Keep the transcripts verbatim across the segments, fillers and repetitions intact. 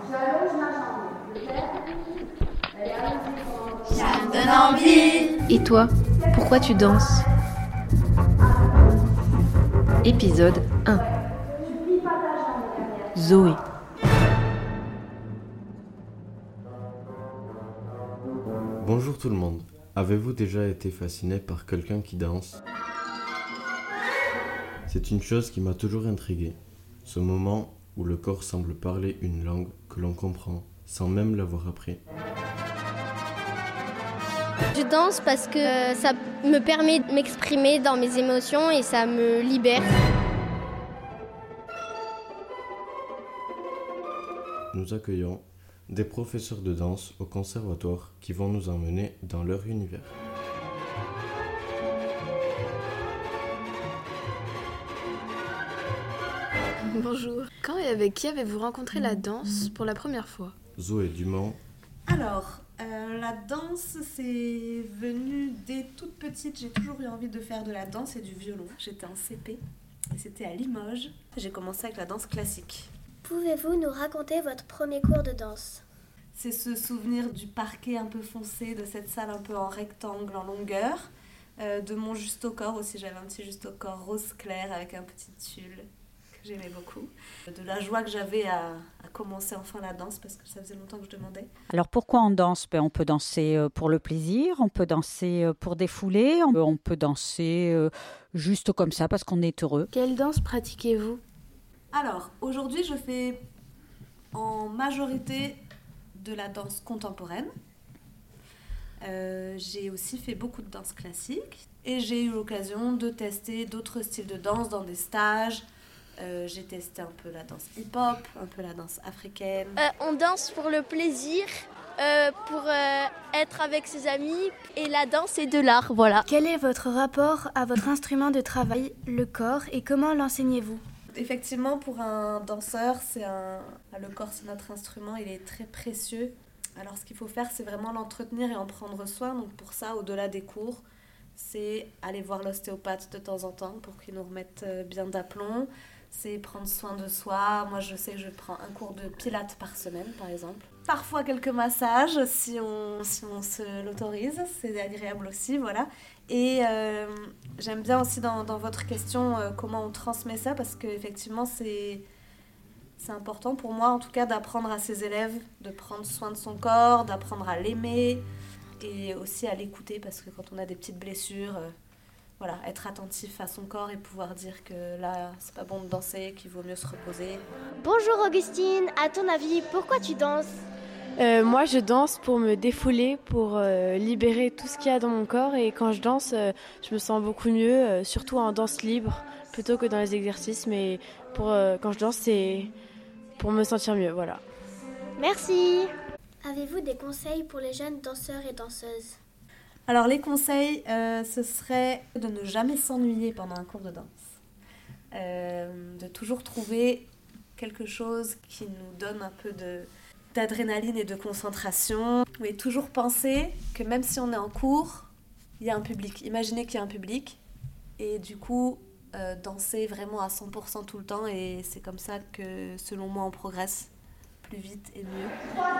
Ça me donne envie. Et toi, pourquoi tu danses? Épisode un. Zoé. Bonjour tout le monde. Avez-vous déjà été fasciné par quelqu'un qui danse? C'est une chose qui m'a toujours intrigué. Ce moment où le corps semble parler une langue que l'on comprend sans même l'avoir appris. Je danse parce que ça me permet de m'exprimer dans mes émotions et ça me libère. Nous accueillons des professeurs de danse au conservatoire qui vont nous emmener dans leur univers. Bonjour. Quand et avec qui avez-vous rencontré la danse pour la première fois? Zoé Dumont. Alors, euh, la danse, c'est venu dès toute petite. J'ai toujours eu envie de faire de la danse et du violon. J'étais en C P et c'était à Limoges. J'ai commencé avec la danse classique. Pouvez-vous nous raconter votre premier cours de danse? C'est ce souvenir du parquet un peu foncé, de cette salle un peu en rectangle, en longueur, euh, de mon juste au corps aussi. J'avais un petit juste au corps rose clair avec un petit tulle que j'aimais beaucoup. De la joie que j'avais à, à commencer enfin la danse parce que ça faisait longtemps que je demandais. Alors pourquoi on danse? Ben, on peut danser pour le plaisir, on peut danser pour défouler, on peut danser juste comme ça parce qu'on est heureux. Quelle danse pratiquez-vous? Alors, aujourd'hui, je fais en majorité de la danse contemporaine. Euh, j'ai aussi fait beaucoup de danse classique et j'ai eu l'occasion de tester d'autres styles de danse dans des stages. Euh, j'ai testé un peu la danse hip-hop, un peu la danse africaine. Euh, on danse pour le plaisir, euh, pour euh, être avec ses amis et la danse c'est de l'art, voilà. Quel est votre rapport à votre instrument de travail, le corps, et comment l'enseignez-vous? Effectivement, pour un danseur, c'est un... le corps, c'est notre instrument, il est très précieux. Alors, ce qu'il faut faire, c'est vraiment l'entretenir et en prendre soin. Donc, pour ça, au-delà des cours, c'est aller voir l'ostéopathe de temps en temps pour qu'il nous remette bien d'aplomb. C'est prendre soin de soi. Moi, je sais que je prends un cours de pilates par semaine, par exemple. Parfois, quelques massages, si on, si on se l'autorise. C'est agréable aussi, voilà. Et euh, j'aime bien aussi dans, dans votre question euh, comment on transmet ça, parce qu'effectivement, c'est, c'est important pour moi, en tout cas, d'apprendre à ses élèves de prendre soin de son corps, d'apprendre à l'aimer et aussi à l'écouter, parce que quand on a des petites blessures, euh, voilà, être attentif à son corps et pouvoir dire que là, c'est pas bon de danser, qu'il vaut mieux se reposer. Bonjour Augustine, à ton avis, pourquoi tu danses? Euh, moi, je danse pour me défouler, pour euh, libérer tout ce qu'il y a dans mon corps. Et quand je danse, euh, je me sens beaucoup mieux, euh, surtout en danse libre, plutôt que dans les exercices. Mais pour, euh, quand je danse, c'est pour me sentir mieux, voilà. Merci. Avez-vous des conseils pour les jeunes danseurs et danseuses? Alors, les conseils, euh, ce serait de ne jamais s'ennuyer pendant un cours de danse. Euh, de toujours trouver quelque chose qui nous donne un peu de... d'adrénaline et de concentration. Et toujours penser que même si on est en cours, il y a un public. Imaginez qu'il y a un public et du coup, euh, danser vraiment à cent pour cent tout le temps. Et c'est comme ça que, selon moi, on progresse plus vite et mieux.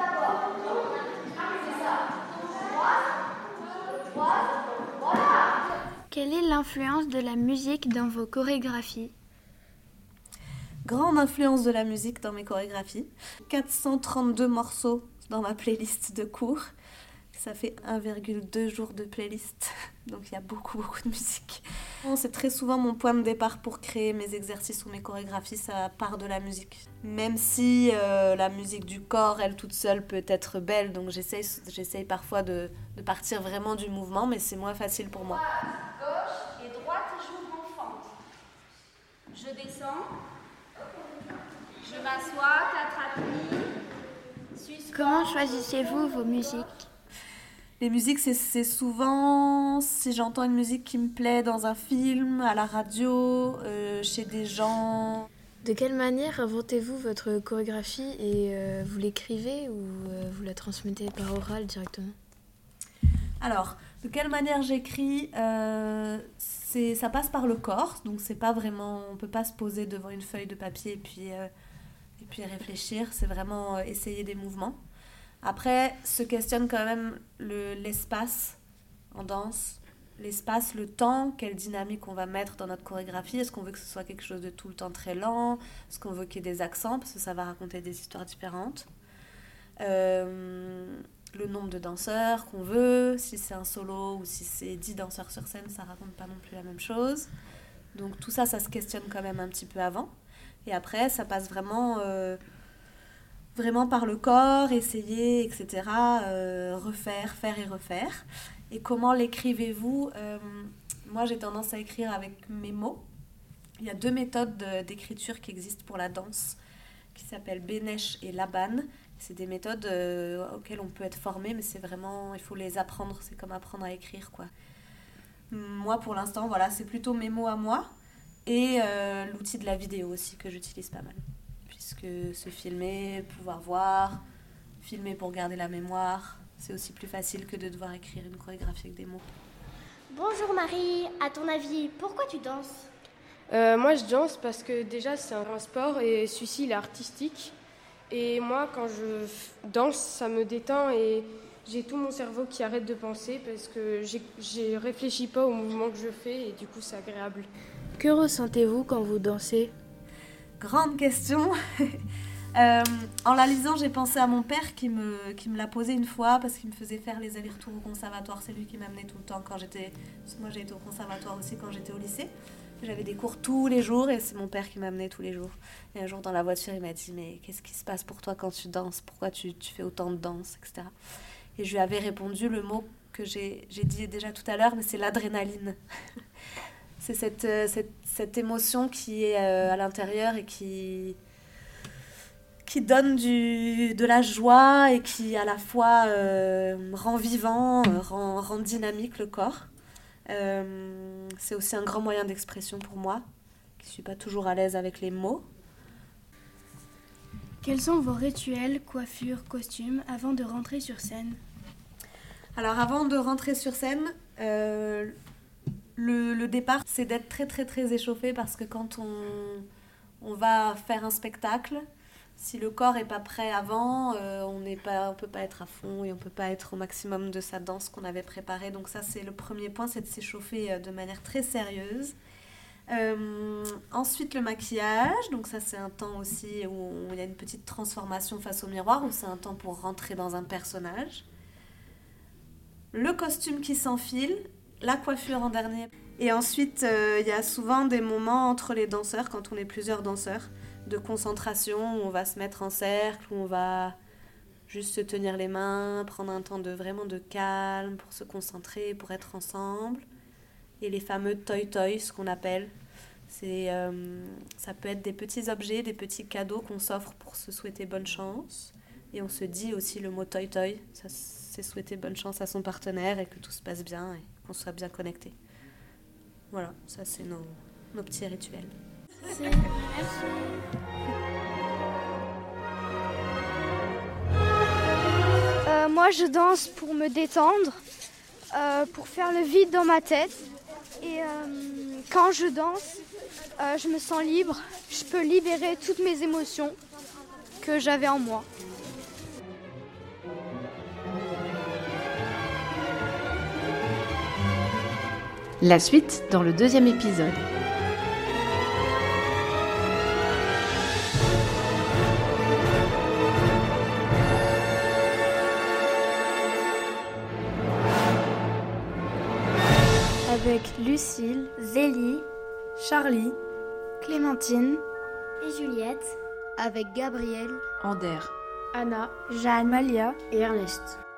Quelle est l'influence de la musique dans vos chorégraphies? Grande influence de la musique dans mes chorégraphies. quatre cent trente-deux morceaux dans ma playlist de cours. Ça fait un virgule deux jours de playlist. Donc il y a beaucoup, beaucoup de musique. C'est très souvent mon point de départ pour créer mes exercices ou mes chorégraphies. Ça part de la musique. Même si euh, la musique du corps, elle toute seule, peut être belle. Donc j'essaye, j'essaye parfois de, de partir vraiment du mouvement. Mais c'est moins facile pour moi. Gauche et droite, je m'enfante. Je descends. Je m'assois, quatre appuis. Comment choisissez-vous vos musiques? Les musiques, c'est, c'est souvent si j'entends une musique qui me plaît dans un film, à la radio, euh, chez des gens. De quelle manière inventez-vous votre chorégraphie et euh, vous l'écrivez ou euh, vous la transmettez par oral directement? Alors, de quelle manière j'écris euh, c'est, ça passe par le corps, donc c'est pas vraiment, on peut pas se poser devant une feuille de papier et puis, euh, et puis réfléchir, c'est vraiment euh, essayer des mouvements. Après, se questionne quand même le, l'espace en danse, l'espace, le temps, quelle dynamique on va mettre dans notre chorégraphie. Est-ce qu'on veut que ce soit quelque chose de tout le temps très lent? Est-ce qu'on veut qu'il y ait des accents? Parce que ça va raconter des histoires différentes. Euh, le nombre de danseurs qu'on veut, si c'est un solo ou si c'est dix danseurs sur scène, ça raconte pas non plus la même chose. Donc tout ça, ça se questionne quand même un petit peu avant. Et après, ça passe vraiment, euh, vraiment par le corps, essayer, et cetera. Euh, refaire, faire et refaire. Et comment l'écrivez-vous? euh, Moi, j'ai tendance à écrire avec mes mots. Il y a deux méthodes de, d'écriture qui existent pour la danse, qui s'appellent Bénèche et Laban. C'est des méthodes euh, auxquelles on peut être formé, mais c'est vraiment, il faut les apprendre. C'est comme apprendre à écrire, quoi. Moi, pour l'instant, voilà, c'est plutôt mes mots à moi et euh, l'outil de la vidéo aussi que j'utilise pas mal. Puisque se filmer, pouvoir voir, filmer pour garder la mémoire, c'est aussi plus facile que de devoir écrire une chorégraphie avec des mots. Bonjour Marie, à ton avis, pourquoi tu danses? euh, Moi, je danse parce que déjà, c'est un sport et celui-ci, il est artistique. Et moi, quand je danse, ça me détend et j'ai tout mon cerveau qui arrête de penser parce que je ne réfléchis pas aux mouvements que je fais et du coup, c'est agréable. Que ressentez-vous quand vous dansez? Grande question. euh, En la lisant, j'ai pensé à mon père qui me, qui me l'a posé une fois parce qu'il me faisait faire les allers-retours au conservatoire. C'est lui qui m'amenait tout le temps quand j'étais... Parce que moi, j'ai été au conservatoire aussi quand j'étais au lycée. J'avais des cours tous les jours et c'est mon père qui m'amenait tous les jours. Et un jour dans la voiture, il m'a dit « Mais qu'est-ce qui se passe pour toi quand tu danses? Pourquoi tu, tu fais autant de danse, et cetera » Et je lui avais répondu le mot que j'ai, j'ai dit déjà tout à l'heure, mais c'est l'adrénaline. C'est cette, cette, cette émotion qui est à l'intérieur et qui, qui donne du, de la joie et qui à la fois euh, rend vivant, rend, rend dynamique le corps. Euh, c'est aussi un grand moyen d'expression pour moi, qui ne suis pas toujours à l'aise avec les mots. Quels sont vos rituels, coiffures, costumes avant de rentrer sur scène? Alors avant de rentrer sur scène, euh, le, le départ c'est d'être très très très échauffé parce que quand on, on va faire un spectacle, si le corps n'est pas prêt avant, euh, on n'est pas, on peut pas être à fond et on ne peut pas être au maximum de sa danse qu'on avait préparée. Donc ça, c'est le premier point, c'est de s'échauffer de manière très sérieuse. Euh, ensuite, le maquillage. Donc ça, c'est un temps aussi où il y a une petite transformation face au miroir, où c'est un temps pour rentrer dans un personnage. Le costume qui s'enfile, la coiffure en dernier. Et ensuite, euh, il y a souvent des moments entre les danseurs, quand on est plusieurs danseurs, de concentration, où on va se mettre en cercle, où on va juste se tenir les mains, prendre un temps de vraiment de calme pour se concentrer, pour être ensemble. Et les fameux toy-toys, ce qu'on appelle, c'est, euh, ça peut être des petits objets, des petits cadeaux qu'on s'offre pour se souhaiter bonne chance. Et on se dit aussi le mot toy-toy, ça, c'est souhaiter bonne chance à son partenaire et que tout se passe bien et qu'on soit bien connecté. Voilà, ça c'est nos, nos petits rituels. C'est... Euh, moi, je danse pour me détendre, euh, pour faire le vide dans ma tête. Et euh, quand je danse, euh, je me sens libre. Je peux libérer toutes mes émotions que j'avais en moi. La suite dans le deuxième épisode. Avec Lucille, Zélie, Charlie, Clémentine et Juliette. Avec Gabriel, Ander, Anna, Jeanne, Malia et Ernest.